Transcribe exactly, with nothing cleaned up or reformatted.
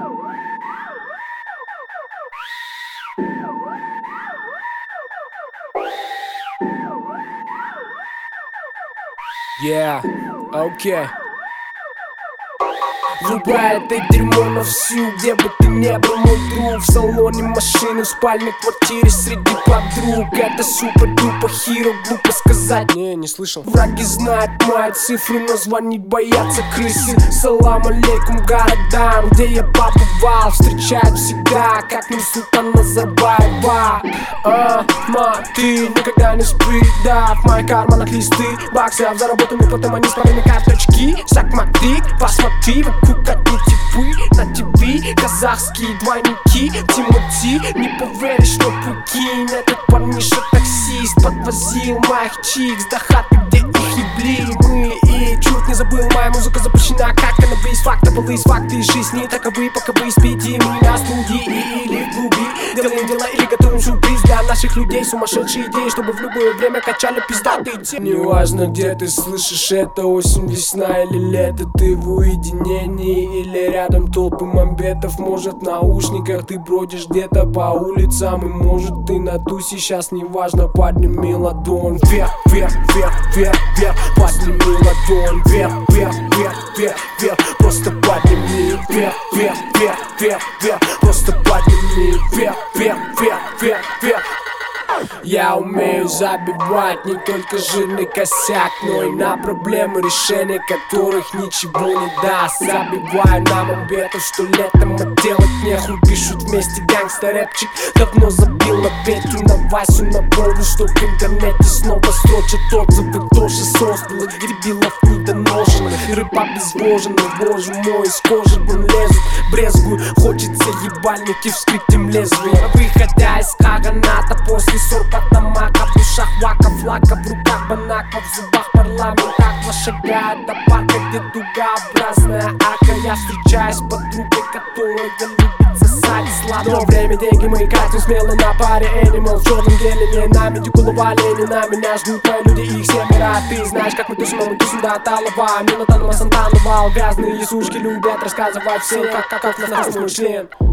Yeah, окей. Врубай это дерьмо на всю, где бы ты не был, мой друг. В салоне машины, в спальне, квартире, среди подруг. Это супер-дупер хиро, глупо сказать. Не, не слышал. Враги знают мои цифры, но звонить боятся крысы. Салам алейкум городам, где я побывал. Встречают всегда, как Нурсултан Назарбаева. А, ма, ты никогда не спи, да. В моих карманах листы баксов, заработаны потом они с моими карточки. Смотри, посмотри, вокруг одни типы на ТВ, казахские двойники. Тимати, не поверишь, но прикинь, этот парниша таксист подвозил моих чикс до хаты, где их ебли мы. И чуть не забыл, моя музыка запрещена, как каннабис. Факты были из факты из жизни таковы, пока вы спите. Мы на студии или в клубе делаем дела или готовим сюрприз для наших людей. Сумасшедшие идеи, чтобы в любое время качали пиздатые темы. Неважно, где ты слышишь это, осень, весна или лето. Ты в уединении или рядом толпы мамбетов. Может, в наушниках ты бродишь где-то по улицам. И может, ты на тусе, сейчас неважно. Подними ладонь вверх, вверх, вверх, вверх, вверх. Подними ладонь вверх, вверх, вверх, вверх, вверх. Просто подними вверх, вверх, вверх, вверх, вверх. Просто подними вверх, вверх, вверх, вверх, вверх. Я умею забивать не только жирный косяк, но и на проблемы, решения которых ничего не даст. Забиваю на мамбетов, что летом делать нехуй. Пишут вместе гангстер-рэпчик, давно забил на Петю, на Васю, на Бову, что в интернете снова строчат отзывы. Тоже создал дебилов недоношенных, рэп обезвоженный, боже мой, из кожи вон лезут. Брезгую, хочется ебальники вскрыть им лезвие. Выходя из каганата после сорка тамака, в ушах вака, флака, в руках банака, в зубах парламент. Аква шагает до парка, где дугообразная ака. Я встречаюсь с подругой, которая любит сосать сладко. Но время, деньги, мы катим смело на паре Animal. В черном геле, не нами, дикулова Ленина. Меня ждут мои люди, их семеро. Ты знаешь, как мы тусим, а мы тусим до Талова. Милотанова, Сантанова, грязные сушки любят рассказывать всем, как, как, как на нас мой член.